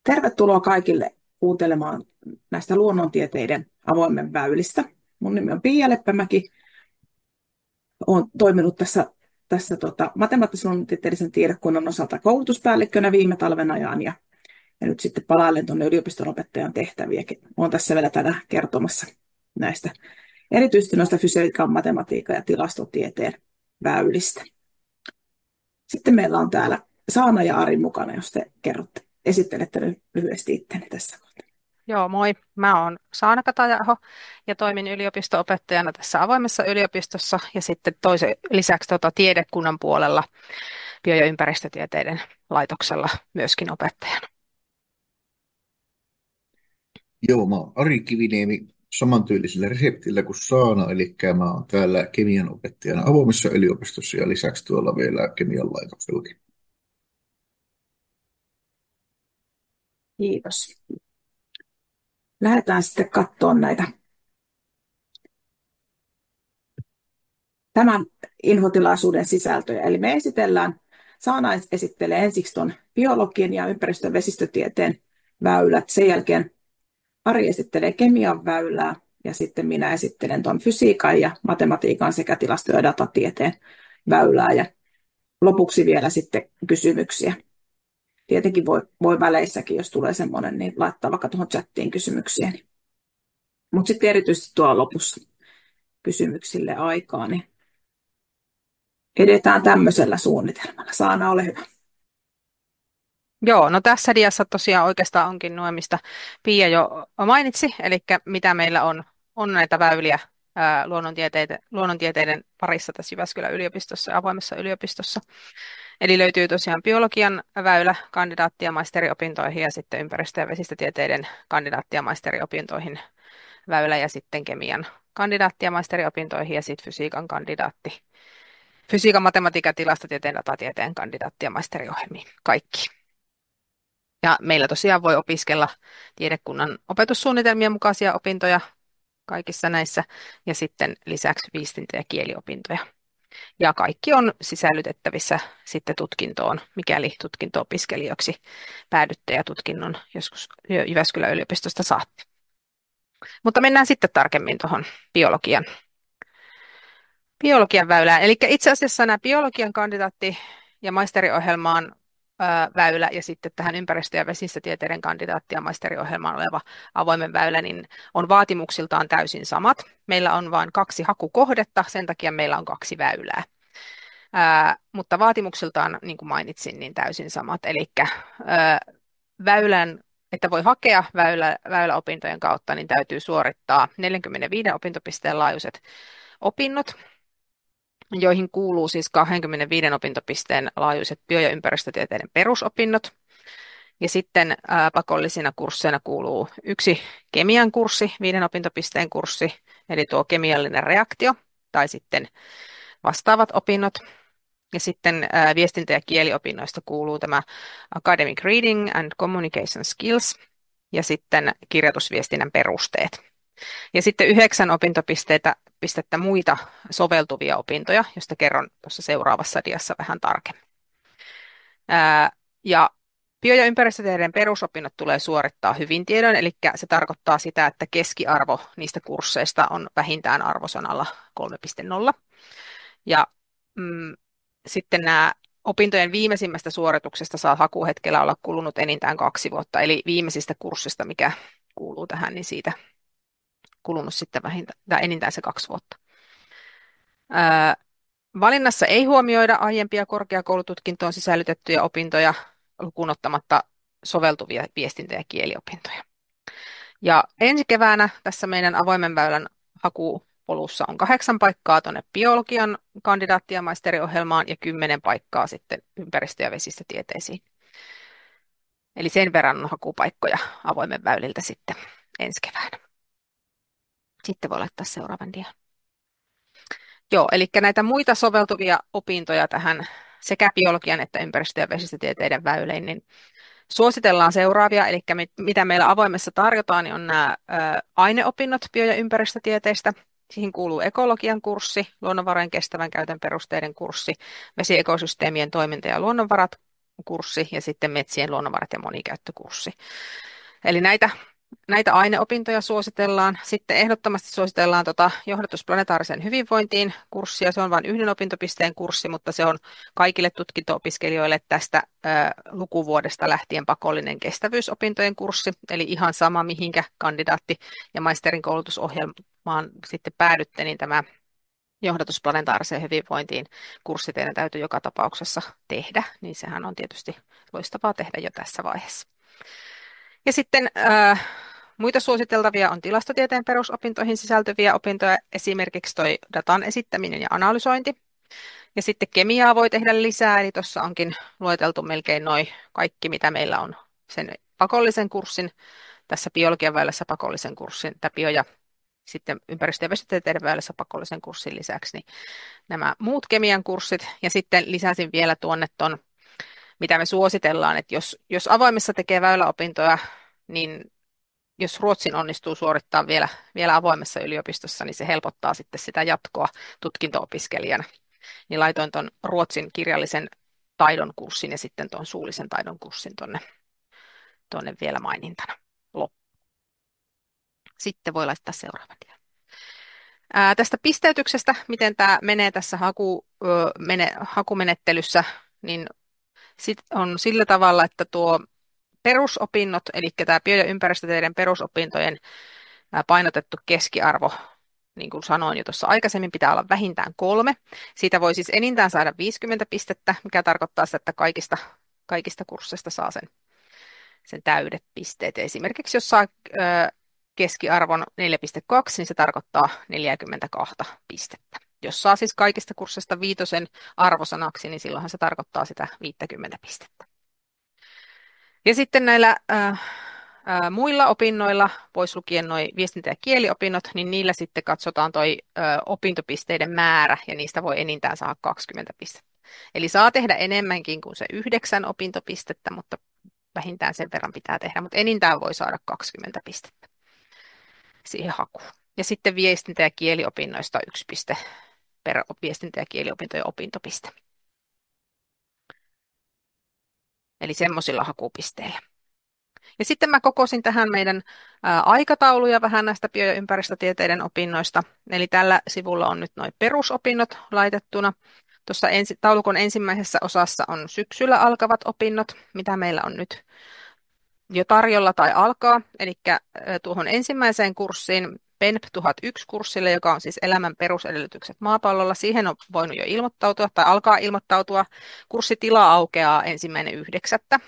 Tervetuloa kaikille kuuntelemaan näistä luonnontieteiden avoimen väylistä. Mun nimi on Pia Leppämäki. Olen toiminut tässä matemaattisen luonnontieteellisen tiedekunnan osalta koulutuspäällikkönä viime talven ajan ja nyt sitten palailen tuonne yliopiston opettajan tehtäviäkin. Olen tässä vielä tänään kertomassa näistä erityisesti noista fysiikan, matematiikan ja tilastotieteen väylistä. Sitten meillä on täällä Saana ja Ari mukana, jos te esittelette lyhyesti itteni tässä kohtaa. Joo, moi. Mä oon Saana Kataja-aho ja toimin yliopisto-opettajana tässä avoimessa yliopistossa ja sitten toisen lisäksi tiedekunnan puolella bio- ja ympäristötieteiden laitoksella myöskin opettajana. Joo, mä oon Ari Kiviniemi samantyylisellä reseptillä kuin Saana, eli mä oon täällä kemian opettajana avoimessa yliopistossa ja lisäksi tuolla vielä kemian laitoksellakin. Kiitos. Lähdetään sitten katsomaan näitä tämän infotilaisuuden sisältöjä. Eli me Saana esittelee ensiksi tuon biologian ja ympäristön vesistötieteen väylät. Sen jälkeen Ari esittelee kemian väylää ja sitten minä esittelen tuon fysiikan ja matematiikan sekä tilasto- ja datatieteen väylää. Ja lopuksi vielä sitten kysymyksiä. Tietenkin voi väleissäkin, jos tulee semmoinen, niin laittaa vaikka tuohon chattiin kysymyksiä. Mutta sitten erityisesti tuolla lopussa kysymyksille aikaa, niin edetään tämmöisellä suunnitelmalla. Saana, ole hyvä. Joo, no tässä diassa tosiaan oikeastaan onkin nuo, mistä Pia jo mainitsi, eli mitä meillä on näitä väyliä luonnontieteiden parissa tässä Jyväskylän yliopistossa ja avoimessa yliopistossa. Eli löytyy tosiaan biologian väylä kandidaatti- ja maisteriopintoihin ja sitten ympäristö- ja vesistötieteiden kandidaatti- ja maisteriopintoihin väylä ja sitten kemian kandidaatti- ja maisteriopintoihin ja sitten fysiikan, matematiikan, tilastotieteen, datatieteen kandidaatti- ja maisteriohjelmiin kaikki. Ja meillä tosiaan voi opiskella tiedekunnan opetussuunnitelmien mukaisia opintoja kaikissa näissä ja sitten lisäksi viestintä- ja kieliopintoja. Ja kaikki on sisällytettävissä sitten tutkintoon, mikäli tutkinto-opiskelijoiksi päädytte ja tutkinnon joskus Jyväskylän yliopistosta saatte. Mutta mennään sitten tarkemmin tuohon biologian väylään. Eli itse asiassa nämä biologian kandidaatti- ja maisteriohjelmaan väylä ja sitten tähän ympäristö- ja vesistötieteiden kandidaatti- ja maisteriohjelmaan oleva avoimen väylä niin on vaatimuksiltaan täysin samat. Meillä on vain 2 hakukohdetta, sen takia meillä on 2 väylää. Mutta vaatimuksiltaan, niin kuin mainitsin, niin täysin samat. Eli väylän, että voi hakea väyläopintojen kautta, niin täytyy suorittaa 45 opintopisteen laajuiset opinnot, joihin kuuluu siis 25 opintopisteen laajuiset bio- ja ympäristötieteiden perusopinnot. Ja sitten pakollisina kursseina kuuluu 1 kemian kurssi, 5 opintopisteen kurssi, eli tuo kemiallinen reaktio, tai sitten vastaavat opinnot. Ja sitten viestintä- ja kieliopinnoista kuuluu tämä Academic Reading and Communication Skills, ja sitten kirjoitusviestinnän perusteet. Ja sitten 9 opintopistettä muita soveltuvia opintoja, joista kerron tuossa seuraavassa diassa vähän tarkemmin. Ja bio- ja ympäristötieteiden perusopinnot tulee suorittaa hyvin tiedoin, eli se tarkoittaa sitä, että keskiarvo niistä kursseista on vähintään arvosanalla 3,0. Ja sitten nämä opintojen viimeisimmästä suorituksesta saa hakuhetkellä olla kulunut enintään 2 vuotta, eli viimeisistä kurssista, mikä kuuluu tähän, niin siitä kulunut sitten enintään se 2 vuotta. Valinnassa ei huomioida aiempia korkeakoulututkintoon sisällytettyjä opintoja lukuun ottamatta soveltuvia viestintä- ja kieliopintoja. Ja ensi keväänä tässä meidän avoimen väylän hakupolussa on 8 paikkaa tuonne biologian kandidaatti- ja maisteriohjelmaan ja 10 paikkaa sitten ympäristö- ja vesistötieteisiin. Eli sen verran on hakupaikkoja avoimen väyliltä sitten ensi keväänä. Sitten voi laittaa seuraavan dian. Joo, eli näitä muita soveltuvia opintoja tähän sekä biologian että ympäristö- ja vesistötieteiden väyliin, niin suositellaan seuraavia, eli mitä meillä avoimessa tarjotaan, niin on nämä aineopinnot bio- ja ympäristötieteistä. Siihen kuuluu ekologian kurssi, luonnonvarojen kestävän käytön perusteiden kurssi, vesiekosysteemien toiminta ja luonnonvarat kurssi ja sitten metsien luonnonvarat ja monikäyttökurssi. Eli näitä aineopintoja suositellaan. Sitten ehdottomasti suositellaan johdatus planetaariseen hyvinvointiin kurssia. Se on vain yhden opintopisteen kurssi, mutta se on kaikille tutkinto-opiskelijoille tästä lukuvuodesta lähtien pakollinen kestävyysopintojen kurssi. Eli ihan sama, mihinkä kandidaatti- ja maisterin koulutusohjelmaan sitten päädytte, niin tämä johdatus planetaariseen hyvinvointiin kurssi teidän täytyy joka tapauksessa tehdä. Niin sehän on tietysti loistavaa tehdä jo tässä vaiheessa. Ja sitten muita suositeltavia on tilastotieteen perusopintoihin sisältyviä opintoja, esimerkiksi toi datan esittäminen ja analysointi. Ja sitten kemiaa voi tehdä lisää, eli tuossa onkin lueteltu melkein noin kaikki, mitä meillä on sen pakollisen kurssin, tässä biologian väylässä pakollisen kurssin, tai bio- ja sitten ympäristö- ja vesitieteiden väylässä pakollisen kurssin lisäksi, niin nämä muut kemian kurssit. Ja sitten lisäsin vielä tuonne ton, mitä me suositellaan, että jos avoimessa tekee väyläopintoja, niin jos Ruotsin onnistuu suorittaa vielä avoimessa yliopistossa, niin se helpottaa sitten sitä jatkoa tutkinto-opiskelijana. Niin laitoin tuon Ruotsin kirjallisen taidon kurssin ja sitten tuon suullisen taidon kurssin tuonne vielä mainintana. Sitten voi laittaa seuraavan dian. Tästä pisteytyksestä, miten tämä menee tässä hakumenettelyssä, niin sit on sillä tavalla, että tuo perusopinnot, eli tämä bio- ja ympäristötieteiden perusopintojen painotettu keskiarvo, niin kuin sanoin jo tuossa aikaisemmin, pitää olla vähintään 3. Siitä voi siis enintään saada 50 pistettä, mikä tarkoittaa sitä, että kaikista kursseista saa sen täydet pisteet. Esimerkiksi jos saa keskiarvon 4,2, niin se tarkoittaa 42 pistettä. Jos saa siis kaikista kursseista 5 arvosanaksi, niin silloinhan se tarkoittaa sitä 50 pistettä. Ja sitten näillä muilla opinnoilla, pois lukien nuo viestintä- ja kieliopinnot, niin niillä sitten katsotaan toi opintopisteiden määrä, ja niistä voi enintään saada 20 pistettä. Eli saa tehdä enemmänkin kuin se 9 opintopistettä, mutta vähintään sen verran pitää tehdä, mutta enintään voi saada 20 pistettä siihen hakuun. Ja sitten viestintä- ja kieliopinnoista 1 piste per viestintä- ja kieliopintojen opintopiste. Eli semmoisilla hakupisteillä. Ja sitten mä kokosin tähän meidän aikatauluja vähän näistä bio- ja ympäristötieteiden opinnoista. Eli tällä sivulla on nyt noin perusopinnot laitettuna. Tuossa taulukon ensimmäisessä osassa on syksyllä alkavat opinnot, mitä meillä on nyt jo tarjolla tai alkaa. Eli tuohon ensimmäiseen kurssiin, PENP 1001-kurssille, joka on siis elämän perusedellytykset maapallolla. Siihen on voinut jo ilmoittautua tai alkaa ilmoittautua. Kurssitila aukeaa 1.9.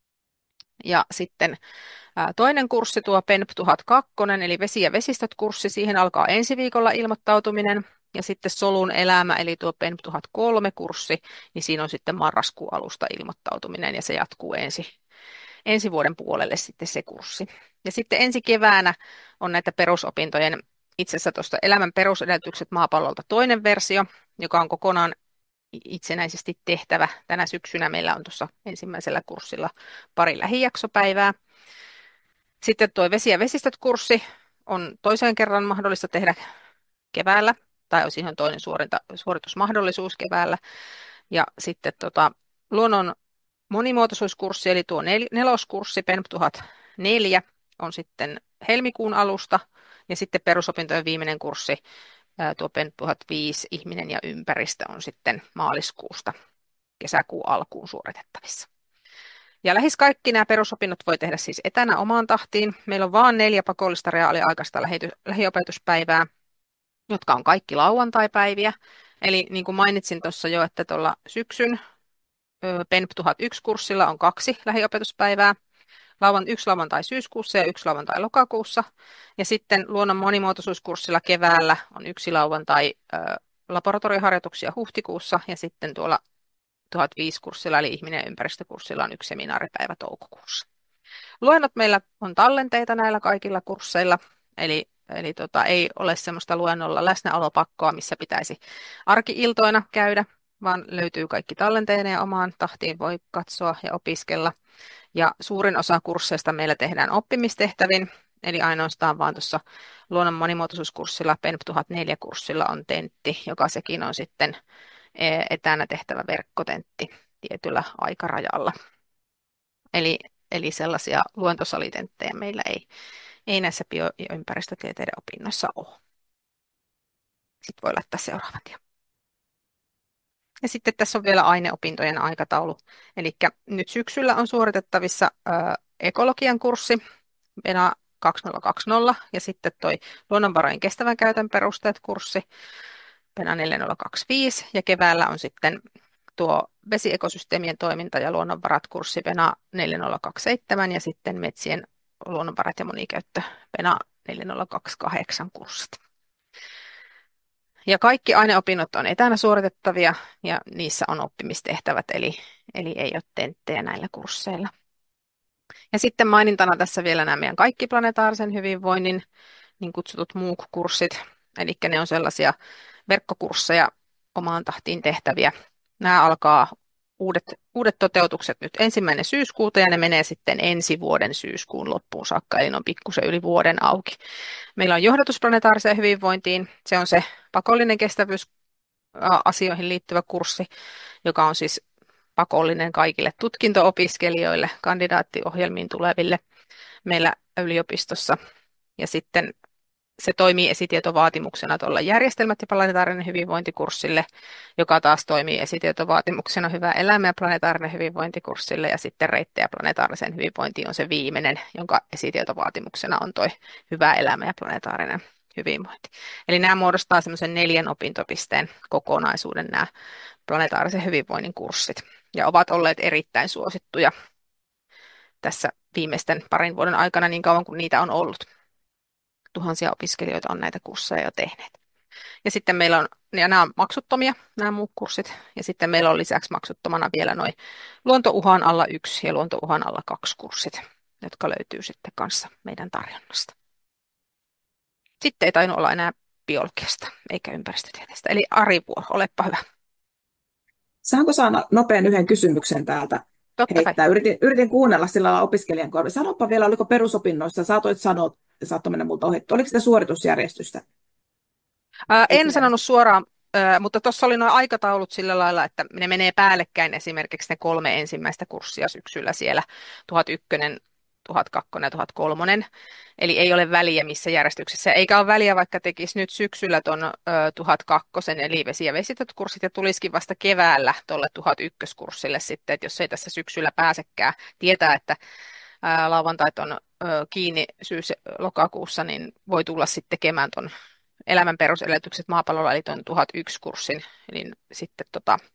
Ja sitten toinen kurssi, tuo PENP 1002, eli vesi- ja vesistöt-kurssi, siihen alkaa ensi viikolla ilmoittautuminen. Ja sitten solun elämä, eli tuo PENP 1003-kurssi, niin siinä on sitten marraskuun alusta ilmoittautuminen ja se jatkuu ensi vuoden puolelle sitten se kurssi. Ja sitten ensi keväänä on näitä perusopintojen, itse asiassa tuosta elämän perusedellytykset maapallolta toinen versio, joka on kokonaan itsenäisesti tehtävä. Tänä syksynä meillä on tuossa ensimmäisellä kurssilla pari lähijaksopäivää. Sitten tuo vesi- ja vesistöt-kurssi on toiseen kerran mahdollista tehdä keväällä, tai siihen on toinen suoritusmahdollisuus keväällä. Ja sitten luonnon monimuotoisuuskurssi, eli tuo neloskurssi, PENP 1004, on sitten helmikuun alusta, ja sitten perusopintojen viimeinen kurssi, tuo PENP 1005, ihminen ja ympäristö, on sitten maaliskuusta kesäkuun alkuun suoritettavissa. Ja lähes kaikki nämä perusopinnot voi tehdä siis etänä omaan tahtiin. Meillä on vain 4 pakollista reaaliaikaista lähiopetuspäivää, jotka on kaikki lauantaipäiviä. Eli niin kuin mainitsin tuossa jo, että tuolla syksyn PENP 1001-kurssilla on 2 lähiopetuspäivää. Yksi lauantai syyskuussa ja 1 lauantai lokakuussa. Ja sitten luonnon monimuotoisuuskurssilla keväällä on 1 lauantai laboratorioharjoituksia huhtikuussa ja sitten tuolla 1005-kurssilla eli ihminen- ja ympäristökurssilla on 1 seminaaripäivä toukokuussa. Luennot meillä on tallenteita näillä kaikilla kursseilla, eli ei ole semmoista luennolla läsnäolopakkoa, missä pitäisi arki-iltoina käydä, vaan löytyy kaikki tallenteina ja omaan tahtiin voi katsoa ja opiskella. Ja suurin osa kursseista meillä tehdään oppimistehtävin, eli ainoastaan vaan tuossa luonnon monimuotoisuuskurssilla, PENP 1004-kurssilla on tentti, joka sekin on sitten etänä tehtävä verkkotentti. tietyllä aikarajalla. Eli sellaisia luentosalitentteja meillä ei näissä bio- ja ympäristötieteiden opinnoissa ole. Sitten voi laittaa seuraavan tien. Ja sitten tässä on vielä aineopintojen aikataulu. Eli nyt syksyllä on suoritettavissa ekologian kurssi, ENA 2020, ja sitten toi luonnonvarojen kestävän käytön perusteet kurssi, PENA 4025, ja keväällä on sitten tuo vesiekosysteemien toiminta ja luonnonvarat kurssi PENA 4027, ja sitten metsien luonnonvarat ja monikäyttö PENA 4028 kurssit. Ja kaikki aineopinnot on etänä suoritettavia ja niissä on oppimistehtävät, eli ei ole tenttejä näillä kursseilla. Ja sitten mainintana tässä vielä nämä meidän kaikki planetaarisen hyvinvoinnin niin kutsutut MOOC-kurssit, eli ne on sellaisia verkkokursseja omaan tahtiin tehtäviä. Nämä alkaa uudet toteutukset nyt 1. syyskuuta ja ne menee sitten ensi vuoden syyskuun loppuun saakka, eli ne on pikkusen yli vuoden auki. Meillä on johdatus planetaariseen hyvinvointiin, se on se pakollinen kestävyysasioihin liittyvä kurssi, joka on siis pakollinen kaikille tutkinto-opiskelijoille, kandidaattiohjelmiin tuleville meillä yliopistossa. Ja sitten se toimii esitietovaatimuksena tuolla järjestelmät ja planetaarinen hyvinvointikurssille, joka taas toimii esitietovaatimuksena hyvä elämä ja planetaarinen hyvinvointikurssille, ja sitten reittejä planetaarisen hyvinvointiin on se viimeinen, jonka esitietovaatimuksena on toi hyvä elämä ja planetaarinen hyvinvointi. Eli nämä muodostaa semmoisen 4 opintopisteen kokonaisuuden nämä planetaarisen hyvinvoinnin kurssit, ja ovat olleet erittäin suosittuja tässä viimeisten parin vuoden aikana niin kauan kuin niitä on ollut. Tuhansia opiskelijoita on näitä kursseja jo tehneet. Ja sitten meillä on, ja nämä on maksuttomia, nämä muut kurssit, ja sitten meillä on lisäksi maksuttomana vielä noin luontouhan alla 1 ja luontouhan alla 2 kurssit, jotka löytyy sitten kanssa meidän tarjonnasta. Sitten ei tainnut olla enää biologiasta eikä ympäristötieteestä. Eli Ari Vuoro, olepa hyvä. Saanko saada nopean yhden kysymyksen täältä Totta kai. heittää? Yritin kuunnella sillä lailla opiskelijan korvilla. Sanopa vielä, oliko perusopinnoissa, saatoit sanoa, saattoi mennä multa ohi, oliko sitä suoritusjärjestystä? En sanonut suoraan, mutta tuossa oli nuo aikataulut sillä lailla, että ne menee päällekkäin esimerkiksi ne 3 ensimmäistä kurssia syksyllä siellä, 1001, 1002 ja 1003. Eli ei ole väliä missä järjestyksessä, eikä ole väliä vaikka tekisi nyt syksyllä tuon 1002 eli vesi- ja vesitöt-kurssit ja tulisikin vasta keväällä tuolle 1001-kurssille sitten, että jos ei tässä syksyllä pääsekään, tietää, että lauantait on kiinni syys-lokakuussa, niin voi tulla sitten tekemään tuon elämän perusedellytykset maapallolla, eli tuon 1001-kurssin, eli sitten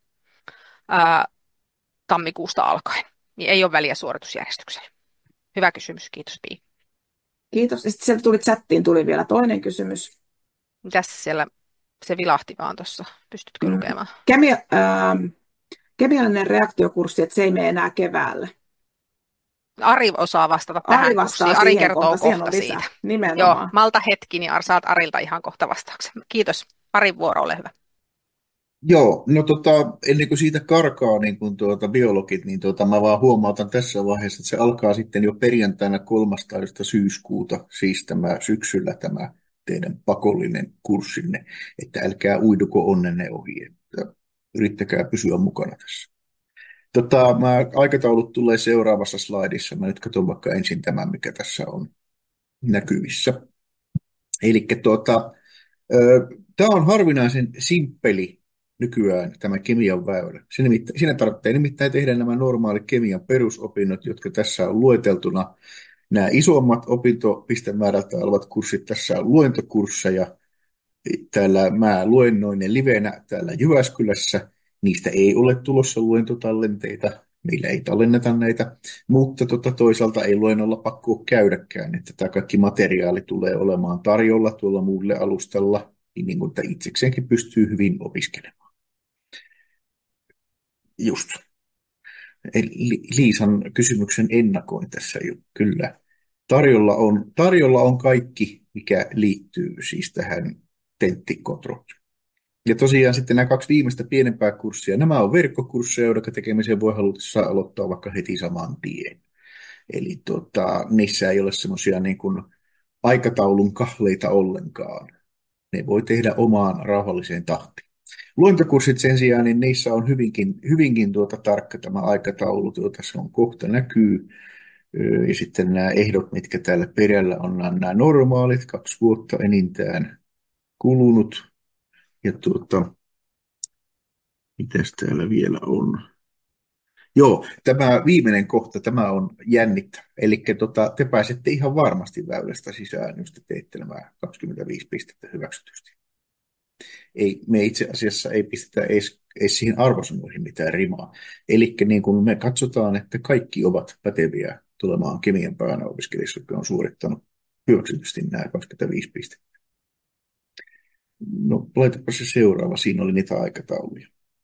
tammikuusta alkaen. Niin ei ole väliä suoritusjärjestyksellä. Hyvä kysymys, kiitos Pii. Kiitos. Ja sitten sieltä tuli chattiin vielä toinen kysymys. Mitäs siellä se vilahti vaan tuossa? Pystytkö lukemaan? Kemiallinen reaktiokurssi, että se ei mene enää keväälle. Ari osaa vastata tähän Ari vastaa kurssiin. Ari siihen kertoo siihen kohta on lisää. siitä. Nimenomaan. Joo, malta hetki, niin saat Arilta ihan kohta vastauksen. Kiitos. Arin vuoro, ole hyvä. Joo, no ennen kuin siitä karkaa niin kuin biologit, niin mä vaan huomautan tässä vaiheessa, että se alkaa sitten jo perjantaina 13. syyskuuta, siis syksyllä tämä teidän pakollinen kurssinne, että älkää uiduko onnenne ohi, että yrittäkää pysyä mukana tässä. Aikataulut tulee seuraavassa slaidissa, mä nyt katson vaikka ensin tämän, mikä tässä on näkyvissä. Eli tämä on harvinaisen simppeli nykyään tämä kemian väylä. Siinä tarvitsee nimittäin tehdä nämä normaalit kemian perusopinnot, jotka tässä on lueteltuna. Nämä isommat opintopistemäärältä olevat kurssit, tässä on luentokursseja. Täällä mä luennoin ne livenä täällä Jyväskylässä. Niistä ei ole tulossa luentotallenteita. Meillä ei tallenneta näitä, mutta toisaalta ei luennolla pakko käydäkään. Että tämä kaikki materiaali tulee olemaan tarjolla tuolla muulle alustalla, niin kuin itsekseenkin pystyy hyvin opiskelemaan. Just. Liisan kysymyksen ennakoin tässä jo, kyllä. Tarjolla on kaikki, mikä liittyy siis tähän tenttikotroon. Ja tosiaan sitten nämä 2 viimeistä pienempää kurssia, nämä on verkkokursseja, joiden tekemiseen voi halutessa aloittaa vaikka heti saman tien. Eli niissä ei ole semmoisia niin kuin aikataulun kahleita ollenkaan. Ne voi tehdä omaan rauhalliseen tahtiin. Luentokurssit sen sijaan, niin niissä on hyvinkin tarkka tämä aikataulu, se on kohta näkyy. Ja sitten nämä ehdot, mitkä täällä perällä on, nämä normaalit, 2 vuotta enintään kulunut. Ja mitäs täällä vielä on? Joo, tämä viimeinen kohta, tämä on jännittävä. Eli te pääsette ihan varmasti väylästä sisään, jos te teette nämä 25 pistettä hyväksytysti. Me itse asiassa ei pistetä edes siihen arvosanoihin mitään rimaa. Eli niin kun me katsotaan, että kaikki ovat päteviä tulemaan kemian pääaineopiskelijoissa, jotka on suorittanut hyväksytysti nämä 25 pistettä. No, laitapa se seuraava. Siinä oli niitä aikatauluja.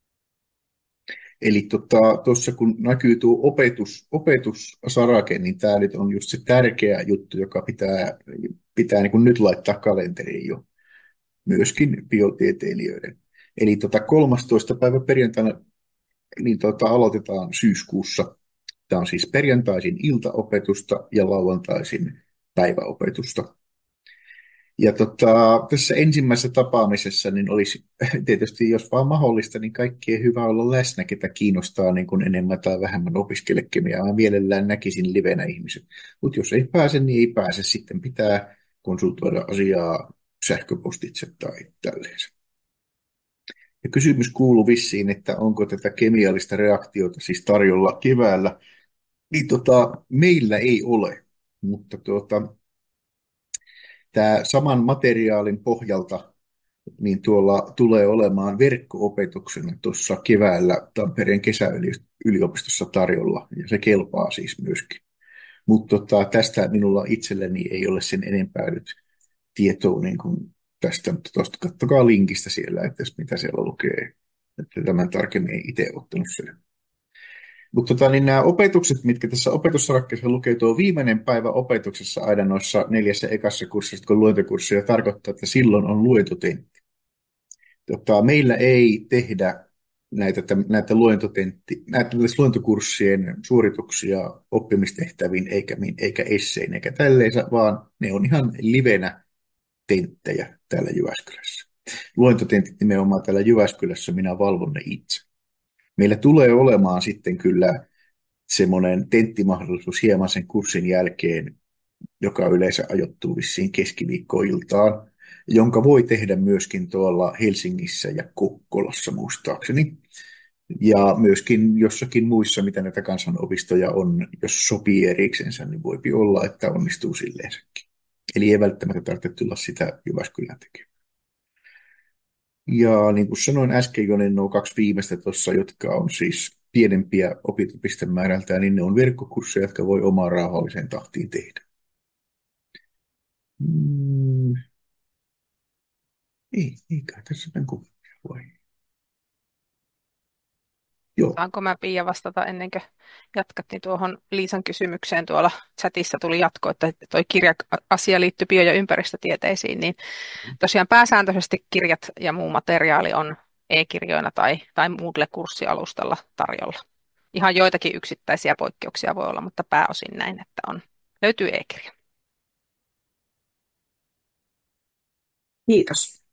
Eli tuossa kun näkyy tuo opetussarake, niin tämä nyt on just se tärkeä juttu, joka pitää niin kuin nyt laittaa kalenteriin jo myöskin biotieteilijöiden. Eli 13. päivä perjantaina niin aloitetaan syyskuussa. Tämä on siis perjantaisin iltaopetusta ja lauantaisin päiväopetusta. Ja tässä ensimmäisessä tapaamisessa niin olisi tietysti, jos vaan mahdollista, niin kaikkien hyvä olla läsnä, ketä kiinnostaa niin kuin enemmän tai vähemmän opiskella kemiaa. Mä mielellään näkisin livenä ihmiset. Mutta jos ei pääse, niin ei pääse. Sitten pitää konsultoida asiaa sähköpostitse tai tälleen. Ja kysymys kuuluu vissiin, että onko tätä kemiallista reaktiota siis tarjolla keväällä. Niin meillä ei ole, mutta tämä saman materiaalin pohjalta niin tuolla tulee olemaan verkko-opetuksena tuossa keväällä Tampereen kesäyliopistossa tarjolla, ja se kelpaa siis myöskin. Mutta tästä minulla itselleni ei ole sen enempää nyt tietoa niin kuin tästä, mutta tuosta katsokaa linkistä siellä, että mitä siellä lukee. Että tämän tarkemmin ei itse ottanut sen. Mutta niin nämä opetukset, mitkä tässä opetussarakkeessa lukee, tuo viimeinen päivä opetuksessa aina noissa 4 ekassa kurssissa, kun luentokurssia tarkoittaa, että silloin on luentotentti. Meillä ei tehdä näitä luentokurssien suorituksia oppimistehtäviin eikä essein eikä tälleensä, vaan ne on ihan livenä tenttejä täällä Jyväskylässä. Luentotentit nimenomaan täällä Jyväskylässä minä valvon ne itse. Meillä tulee olemaan sitten kyllä semmoinen tenttimahdollisuus hieman sen kurssin jälkeen, joka yleensä ajoittuu vissiin keskiviikkoiltaan, jonka voi tehdä myöskin tuolla Helsingissä ja Kokkolassa muistaakseni. Ja myöskin jossakin muissa, mitä näitä kansanopistoja on, jos sopii eriksensä, niin voi olla, että onnistuu silleensäkin. Eli ei välttämättä tarvitse tulla sitä Jyväskylään tekemään. Ja niin kuin sanoin äsken jo, niin nuo 2 viimeistä tuossa, jotka on siis pienempiä opintopistemäärältään, niin ne on verkkokursseja, jotka voi omaan rauhalliseen tahtiin tehdä. Eikä tässä tämän kuvia vai? Joo. Saanko mä Pia vastata ennen kuin jatkat, niin tuohon Liisan kysymykseen tuolla chatissa tuli jatko, että toi kirja-asia liittyy bio- ja ympäristötieteisiin, niin tosiaan pääsääntöisesti kirjat ja muu materiaali on e-kirjoina tai Moodle-kurssialustalla tarjolla. Ihan joitakin yksittäisiä poikkeuksia voi olla, mutta pääosin näin, että löytyy e-kirja. Kiitos.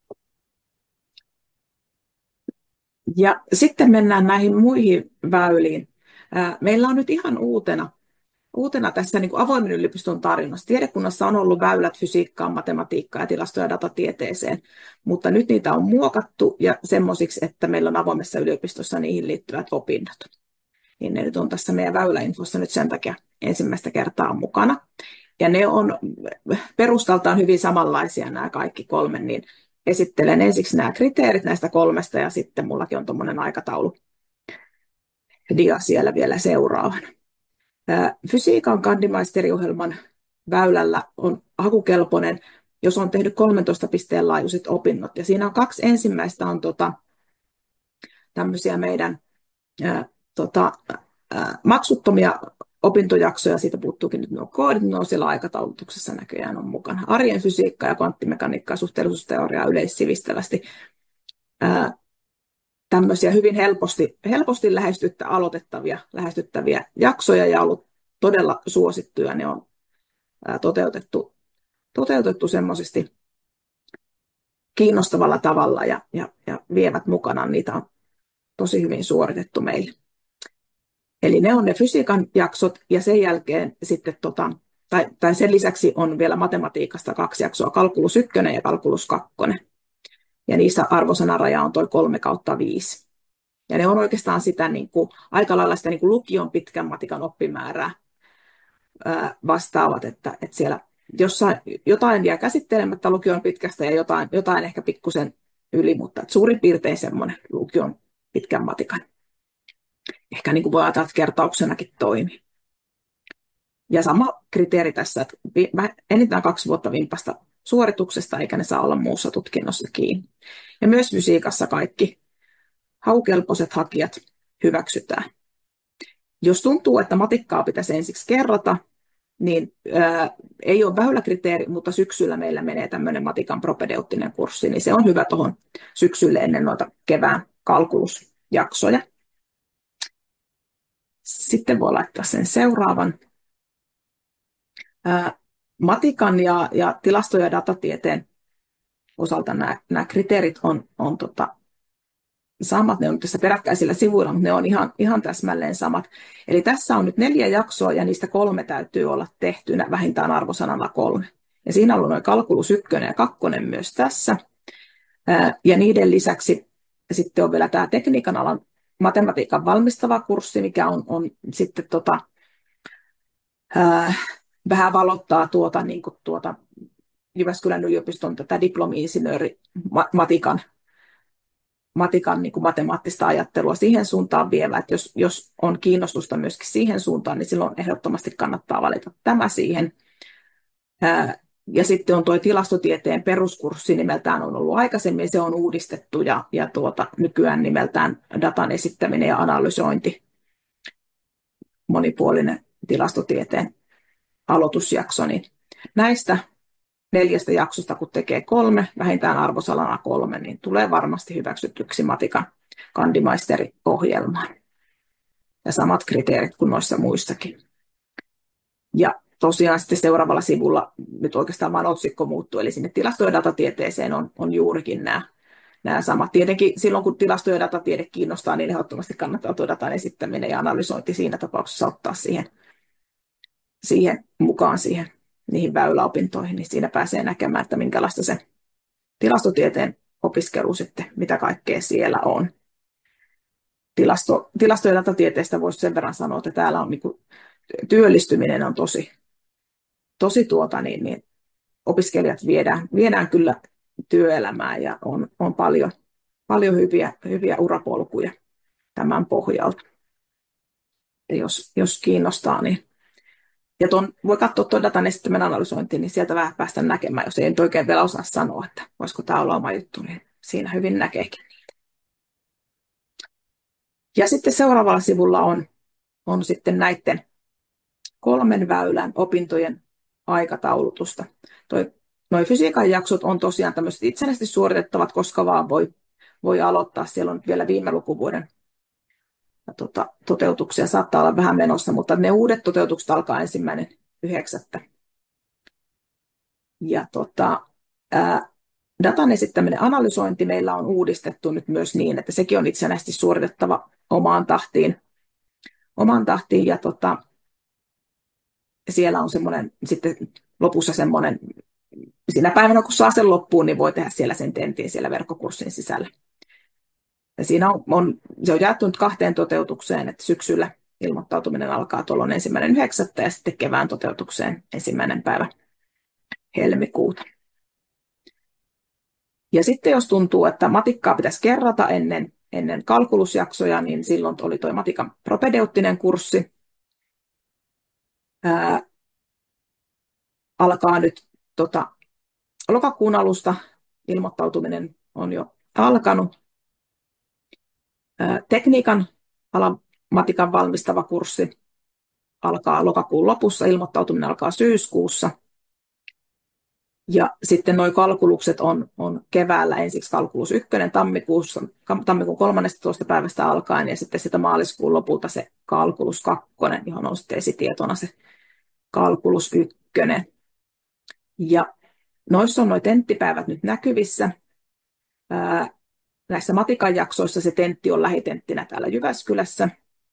Ja sitten mennään näihin muihin väyliin. Meillä on nyt ihan uutena tässä niin kuin avoimen yliopiston tarjonnassa. Tiedekunnassa on ollut väylät fysiikkaan, matematiikkaan ja tilasto- ja datatieteeseen, mutta nyt niitä on muokattu ja semmoisiksi, että meillä on avoimessa yliopistossa niihin liittyvät opinnot. Niin ne nyt on tässä meidän väyläinfossa nyt sen takia ensimmäistä kertaa mukana. Ja ne on perustaltaan hyvin samanlaisia nämä kaikki 3, niin esittelen ensiksi nämä kriteerit näistä 3 ja sitten mullakin on tuommoinen aikataulu dia siellä vielä seuraavana. Fysiikan kandimaisteriohjelman väylällä on hakukelpoinen, jos on tehnyt 13 pisteen laajuiset opinnot. Ja siinä on 2 ensimmäistä on tämmöisiä meidän maksuttomia opintojaksoja, siitä puuttuukin nyt nuo koodit, ne on siellä aikataulutuksessa näköjään on mukana. Arjen fysiikka ja kvanttimekaniikka ja suhteellisuusteoriaa yleissivistävästi. Tämmöisiä hyvin helposti lähestyttäviä jaksoja ja ollut todella suosittuja. Ne on toteutettu semmoisesti kiinnostavalla tavalla ja vievät mukanaan. Niitä on tosi hyvin suoritettu meille. Eli ne on ne fysiikan jaksot ja sen jälkeen sitten tai sen lisäksi on vielä matematiikasta 2 jaksoa, kalkulus 1 ja kalkulus 2. Ja niissä arvosanaraja on toi 3/5. Ja ne on oikeastaan sitä aika lailla sitä lukion pitkän matikan oppimäärää vastaavat, että siellä jotain jää käsittelemättä lukion pitkästä ja jotain ehkä pikkusen yli, mutta suurin piirtein semmoinen lukion pitkän matikan. Ehkä voi ajatella, että kertauksenakin toimii. Ja sama kriteeri tässä, että enintään 2 vuotta vimpasta suorituksesta, eikä ne saa olla muussa tutkinnossa kiinni. Ja myös fysiikassa kaikki haukelpoiset hakijat hyväksytään. Jos tuntuu, että matikkaa pitäisi ensiksi kerrata, niin ei ole väyläkriteeri, mutta syksyllä meillä menee tämmöinen matikan propedeuttinen kurssi, niin se on hyvä tuohon syksylle ennen noita kevään kalkulusjaksoja. Sitten voi laittaa sen seuraavan. Matikan ja tilasto- ja datatieteen osalta nämä kriteerit on samat, ne on tässä peräkkäisillä sivuilla, mutta ne on ihan täsmälleen samat. Eli tässä on nyt 4 jaksoa ja niistä 3 täytyy olla tehtynä vähintään arvosanalla 3. Ja siinä on noin kalkulus 1 ja 2 myös tässä. Ja niiden lisäksi sitten on vielä tämä tekniikan alan matematiikan valmistava kurssi, mikä on sitten vähän valottaa Jyväskylän yliopiston tätä diplomi-insinööri matikan matemaattista ajattelua siihen suuntaan vievä, että jos on kiinnostusta myöskin siihen suuntaan, niin silloin ehdottomasti kannattaa valita tämä siihen. Ja sitten on tuo tilastotieteen peruskurssi, nimeltään on ollut aikaisemmin, se on uudistettu ja nykyään nimeltään datan esittäminen ja analysointi, monipuolinen tilastotieteen aloitusjakso. Niin näistä 4 jaksosta, kun tekee 3, vähintään arvosalana 3, niin tulee varmasti hyväksytyksi matikan kandimaisteriohjelmaan. Ja samat kriteerit kuin noissa muissakin. Ja tosiaan sitten seuraavalla sivulla nyt oikeastaan vain otsikko muuttuu, eli sinne tilasto- ja datatieteeseen on juurikin nämä samat. Tietenkin silloin, kun tilasto- ja datatiede kiinnostaa, niin ehdottomasti kannattaa tuo datan esittäminen ja analysointi siinä tapauksessa ottaa siihen mukaan niihin väyläopintoihin, niin siinä pääsee näkemään, että minkälaista se tilastotieteen opiskelu sitten, mitä kaikkea siellä on. Tilasto- ja datatieteestä voisi sen verran sanoa, että täällä on työllistyminen on tosi niin opiskelijat viedään kyllä työelämään ja on paljon hyviä urapolkuja tämän pohjalta. Ja jos kiinnostaa, niin ja voi katsoa tuon datan esittämän analysointiin, niin sieltä vähän päästä näkemään, jos ei nyt oikein vielä osaa sanoa, että voisiko tämä olla oma juttu, niin siinä hyvin näkeekin niitä. Ja sitten seuraavalla sivulla on sitten näiden 3 väylän opintojen aikataulutusta. Noi fysiikan jaksot on tosiaan tämmöiset itsenäisesti suoritettavat, koska vaan voi aloittaa. Siellä on vielä viime lukuvuoden toteutuksia saattaa olla vähän menossa, mutta ne uudet toteutukset alkaa 1.9. Ja datan esittäminen analysointi meillä on uudistettu nyt myös niin, että sekin on itsenäisesti suoritettava omaan tahtiin ja siellä on semmoinen sitten lopussa semmoinen, siinä päivänä kun saa sen loppuun, niin voi tehdä siellä sen tentin siellä verkkokurssin sisällä. Ja siinä se on jaettu nyt 2 toteutukseen, että syksyllä ilmoittautuminen alkaa tuolloin 1.9. ja sitten kevään toteutukseen 1. päivä helmikuuta. Ja sitten jos tuntuu, että matikkaa pitäisi kerrata ennen kalkulusjaksoja, niin silloin oli tuo matikan propedeuttinen kurssi. Alkaa nyt lokakuun alusta, ilmoittautuminen on jo alkanut. Tekniikan alan matikan valmistava kurssi alkaa lokakuun lopussa, ilmoittautuminen alkaa syyskuussa. Ja sitten nuo kalkulukset on keväällä ensiksi kalkulus 1 tammikuun 13. päivästä alkaen ja sitten sitä maaliskuun lopulta se kalkulus 2, johon on sitten esitietona se kalkulus 1. Ja noissa on nuo tenttipäivät nyt näkyvissä. Näissä matikan jaksoissa se tentti on lähitenttinä täällä Jyväskylässä.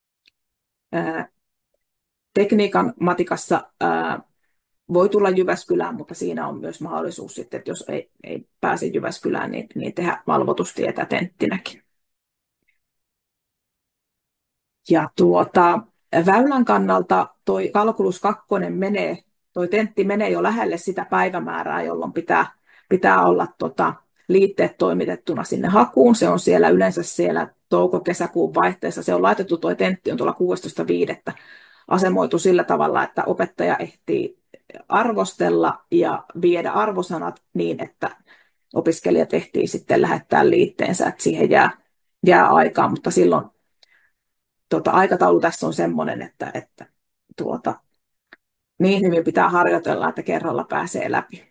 Tekniikan matikassa voi tulla Jyväskylään, mutta siinä on myös mahdollisuus sitten, että jos ei pääse Jyväskylään, niin tehdä valvotustietä tenttinäkin. Ja väylän kannalta toi Calculus 2 toi tentti menee jo lähelle sitä päivämäärää, jolloin pitää olla liitteet toimitettuna sinne hakuun. Se on siellä yleensä siellä touko-kesäkuun vaihteessa. Se on laitettu, toi tentti on tuolla 16.5. asemoitu sillä tavalla, että opettaja ehtii arvostella ja viedä arvosanat niin, että opiskelijat ehtii sitten lähettää liitteensä, että siihen jää aikaa, mutta silloin aikataulu tässä on semmoinen, että niin hyvin pitää harjoitella, että kerralla pääsee läpi.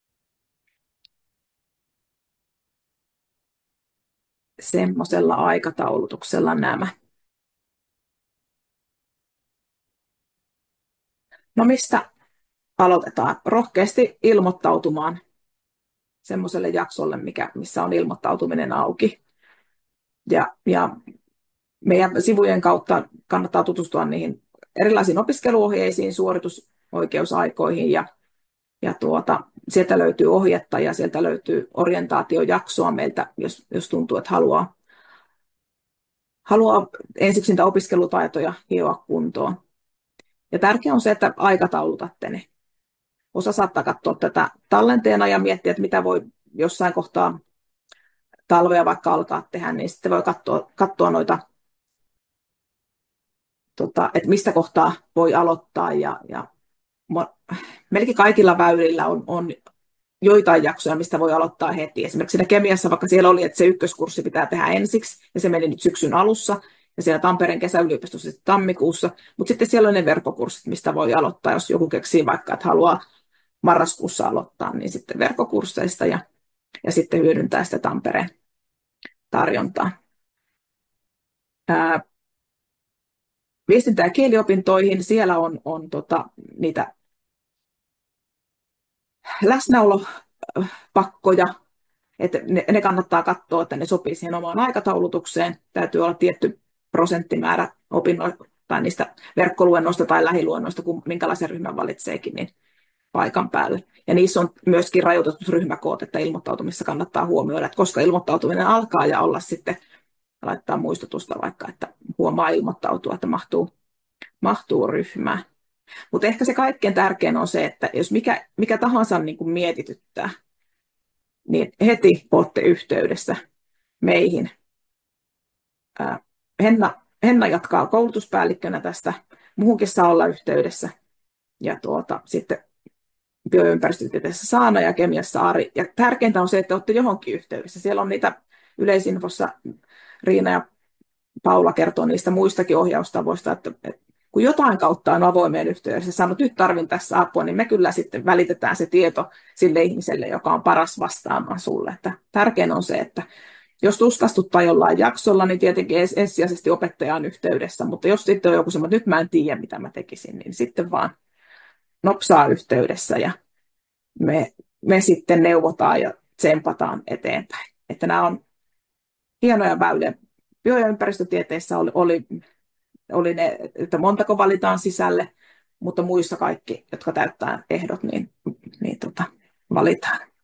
Semmoisella aikataulutuksella nämä. No mistä aloitetaan? Rohkeasti ilmoittautumaan semmoiselle jaksolle, missä on ilmoittautuminen auki. Ja meidän sivujen kautta kannattaa tutustua niihin erilaisiin opiskeluohjeisiin, suoritusoikeusaikoihin ja sieltä löytyy ohjetta ja sieltä löytyy orientaatiojaksoa meiltä, jos tuntuu, että haluaa ensiksi niitä opiskelutaitoja hioa kuntoon. Ja tärkeää on se, että aikataulutatte ne. Osa saattaa katsoa tätä tallenteena ja miettiä, että mitä voi jossain kohtaa talvea vaikka alkaa tehdä, niin sitten voi katsoa noita, että mistä kohtaa voi aloittaa. Ja melkein kaikilla väylillä on joitain jaksoja, mistä voi aloittaa heti. Esimerkiksi siinä kemiassa, vaikka siellä oli, että se ykköskurssi pitää tehdä ensiksi, ja se meni nyt syksyn alussa, ja siellä Tampereen kesäyliopistossa sitten tammikuussa, mutta sitten siellä on ne verkkokurssit, mistä voi aloittaa, jos joku keksii vaikka, että haluaa marraskuussa aloittaa, niin sitten verkkokursseista ja sitten hyödyntää sitä Tampereen tarjontaa. Viestintä- ja kieliopintoihin, siellä on niitä läsnäolopakkoja, että ne kannattaa katsoa, että ne sopii siihen omaan aikataulutukseen. Täytyy olla tietty prosenttimäärä opinnoista tai niistä verkkoluennoista tai lähiluennoista, kun minkälaisen ryhmän valitseekin, niin paikan päälle. Ja niissä on myöskin rajoitetut ryhmäkoot, että ilmoittautumissa kannattaa huomioida, että koska ilmoittautuminen alkaa ja olla sitten, laittaa muistutusta vaikka, että huomaa ilmoittautua, että mahtuu ryhmään. Mutta ehkä se kaikkein tärkein on se, että jos mikä tahansa niin kuin mietityttää, niin heti olette yhteydessä meihin. Henna jatkaa koulutuspäällikkönä tästä. Muuhunkin saa olla yhteydessä. Ja sitten bioympäristötieteessä Saana ja kemiassa Ari. Ja tärkeintä on se, että olette johonkin yhteydessä. Siellä on niitä yleisinfossa Riina ja Paula kertoo niistä muistakin ohjaustavoista, että kun jotain kautta on avoimeen yhteydessä ja sanoo, että nyt tarvin tässä apua, niin me kyllä sitten välitetään se tieto sille ihmiselle, joka on paras vastaamaan sulle. Että tärkein on se, että jos tuskastuttaa jollain jaksolla, niin tietenkin ensisijaisesti opettaja on yhteydessä, mutta jos sitten on joku semmoinen, että nyt mä en tiedä, mitä mä tekisin, niin sitten vaan nopsaa yhteydessä ja me sitten neuvotaan ja tsempataan eteenpäin. Että nämä on hienoja väyliä. Bio- ja ympäristötieteissä oli ne, että montako valitaan sisälle, mutta muissa kaikki, jotka täyttää ehdot, niin valitaan.